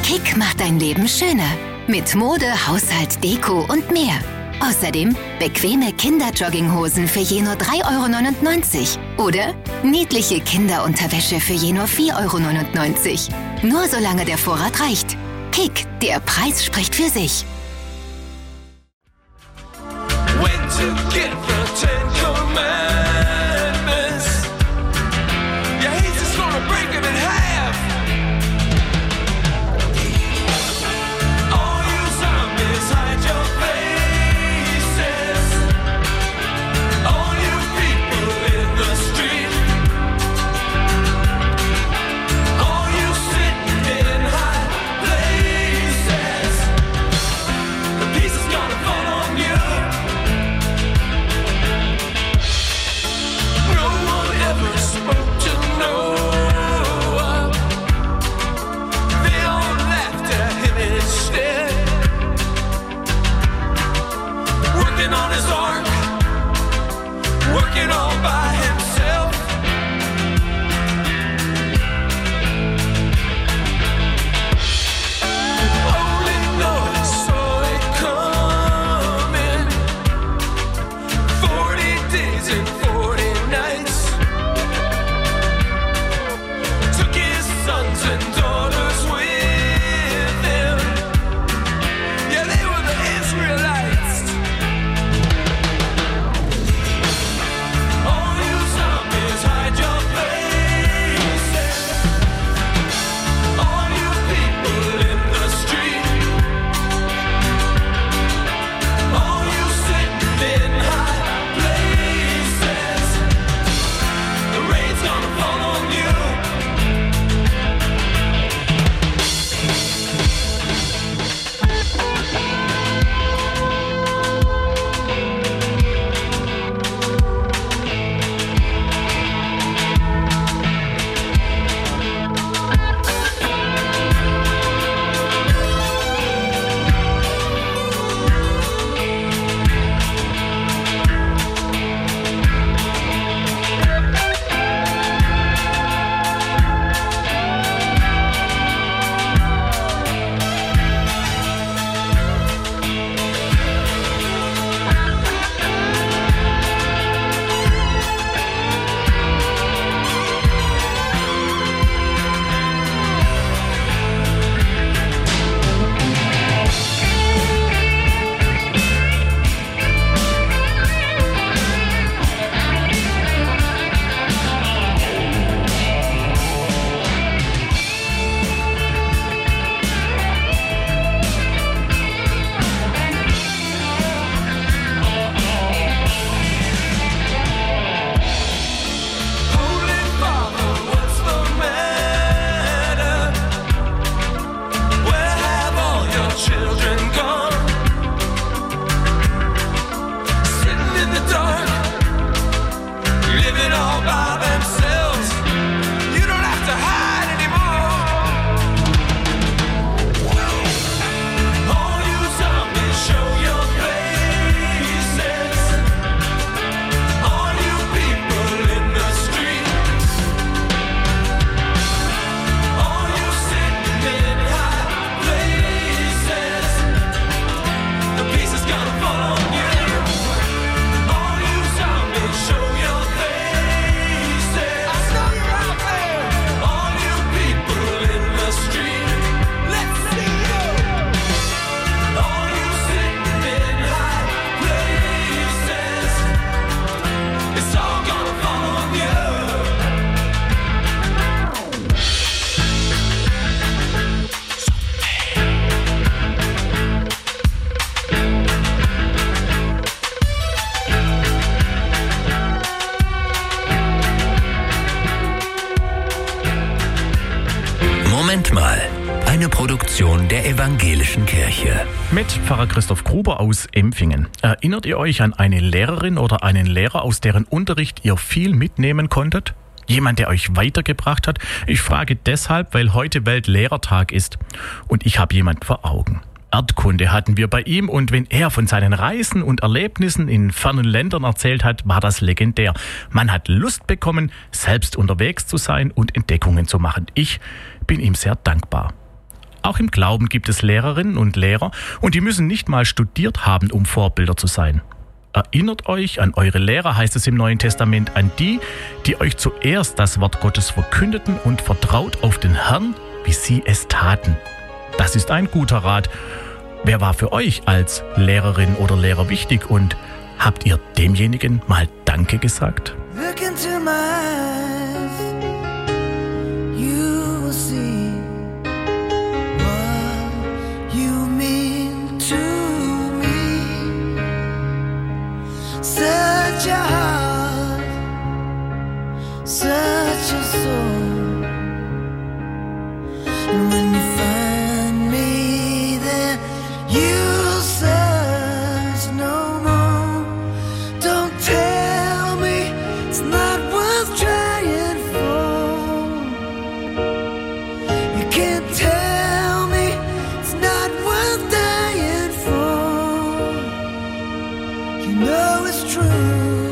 Kick macht dein Leben schöner. Mit Mode, Haushalt, Deko und mehr. Außerdem bequeme Kinder-Jogginghosen für je nur 3,99 € oder niedliche Kinderunterwäsche für je nur 4,99 €. Nur solange der Vorrat reicht. Kick, der Preis spricht für sich. Moment mal, eine Produktion der Evangelischen Kirche. Mit Pfarrer Christoph Gruber aus Empfingen. Erinnert ihr euch an eine Lehrerin oder einen Lehrer, aus deren Unterricht ihr viel mitnehmen konntet? Jemand, der euch weitergebracht hat? Ich frage deshalb, weil heute Weltlehrertag ist und ich habe jemand vor Augen. Erdkunde hatten wir bei ihm und wenn er von seinen Reisen und Erlebnissen in fernen Ländern erzählt hat, war das legendär. Man hat Lust bekommen, selbst unterwegs zu sein und Entdeckungen zu machen. Ich bin ihm sehr dankbar. Auch im Glauben gibt es Lehrerinnen und Lehrer und die müssen nicht mal studiert haben, um Vorbilder zu sein. Erinnert euch an eure Lehrer, heißt es im Neuen Testament, an die, die euch zuerst das Wort Gottes verkündeten und vertraut auf den Herrn, wie sie es taten. Das ist ein guter Rat. Wer war für euch als Lehrerin oder Lehrer wichtig und habt ihr demjenigen mal Danke gesagt? Look into my eyes, you will see what you mean to me. Such a heart, such a soul. And when you find me there, you'll search no more. Don't tell me it's not worth trying for. You can't tell me it's not worth dying for. You know it's true.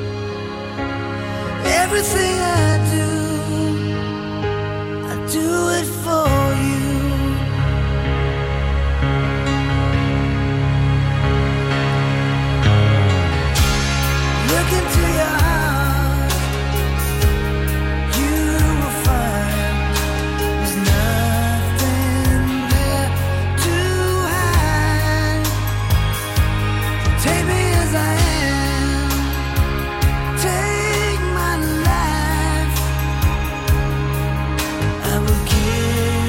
Everything I do it for you. Look into your heart, you will find there's nothing there to hide. Take me as I am, take my life. I will give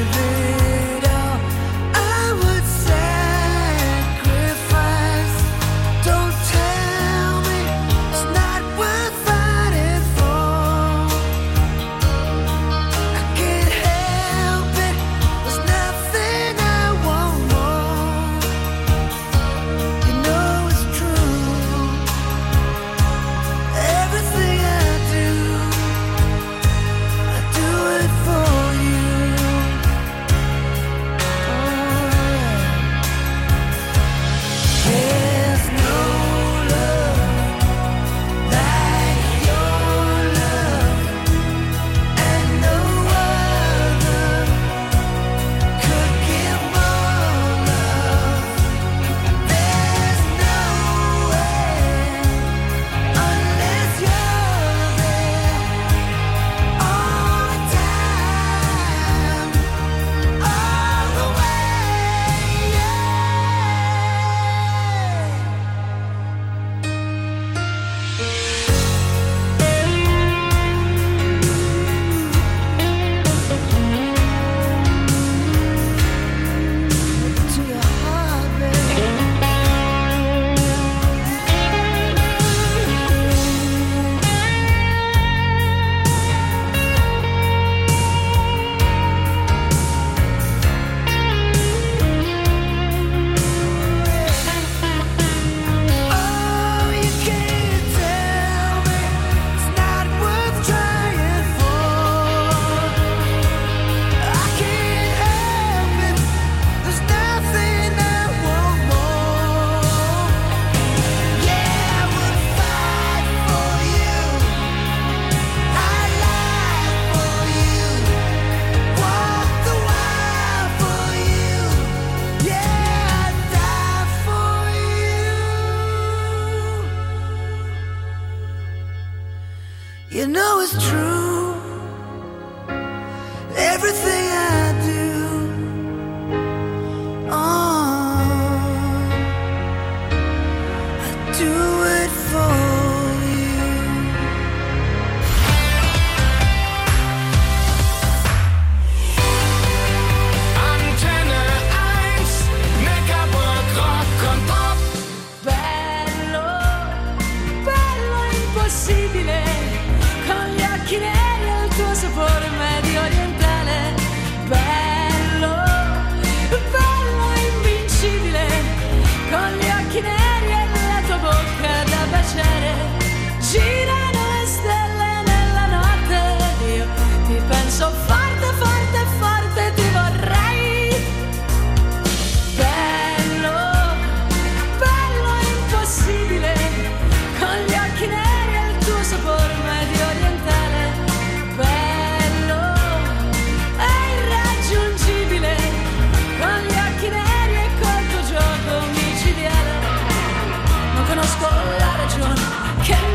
scollato giorno che